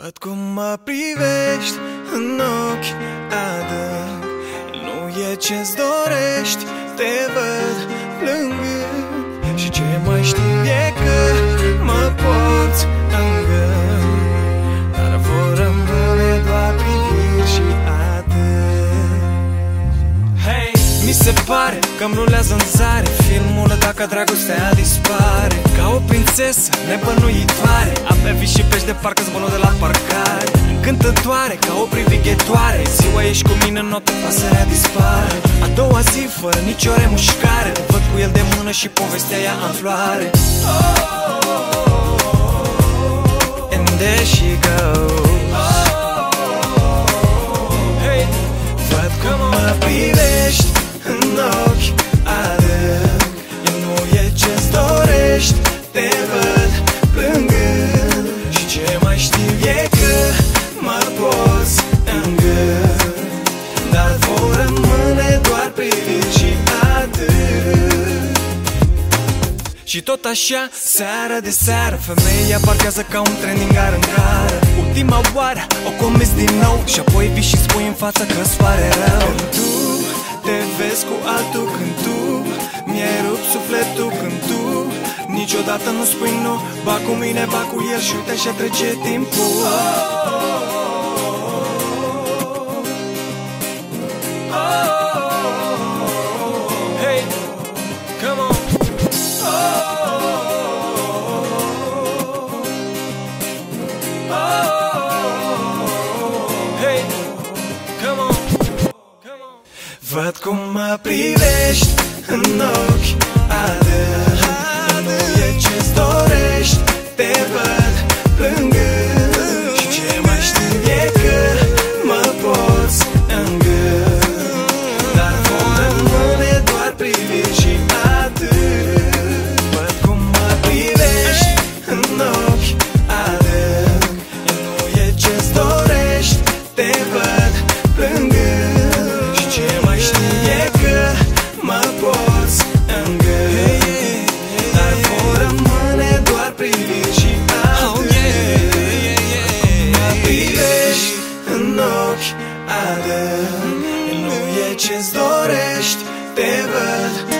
Văd cum mă privești în ochi adânc. Nu e ce-ți dorești, te văd plângând. Și ce mai știu e că mă porți în gând, dar vor rămâne doar priviri și atât. Hei, mi se pare că-mi rulează în zare filmul dacă dragostea dispare. Ca o prințesă nebănuitoare, ave vis și pești de parcă zbunul de la parcare. Încântătoare ca o privighetoare, ziua ești cu mine, noapte pasărea dispare. A doua zi fără nicio remușcare, văd cu el de mână și povestea ea în floare. And there she goes. Hey, văd cum mă privești în ochi adânc. Nu e ce-ți dorești, te văd plângând. Și ce mai știu e că mă poți în gând, dar vor rămâne doar priviri și atât. Și tot așa, seară de seară, femeia parchează ca un tren din gară în gară. Ultima oară o comiți din nou și apoi vii și spui în față că-ți pare rău. Când tu te vezi cu altul, când tu mi-ai rupt sufletul, când tu niciodată nu spui nu, ba cu mine, ba cu el și uite așa trece timpul. Hey, come on. Hey, come on. Văd cum mă privești în ochi adânc. Nu e ce-ți dorești, te văd plângând. Și ce mai știu e că mă poți în gând, dar vor rămâne doar priviri și atât. Văd cum mă privești în ochi adânc. Nu e ce-ți dorești, te văd plângând. Și ce mai știu e că mă poți în gând, dar vor rămâne doar priviri și atât. Mă privești în ochi adânc. Nu e ce-ți dorești, te văd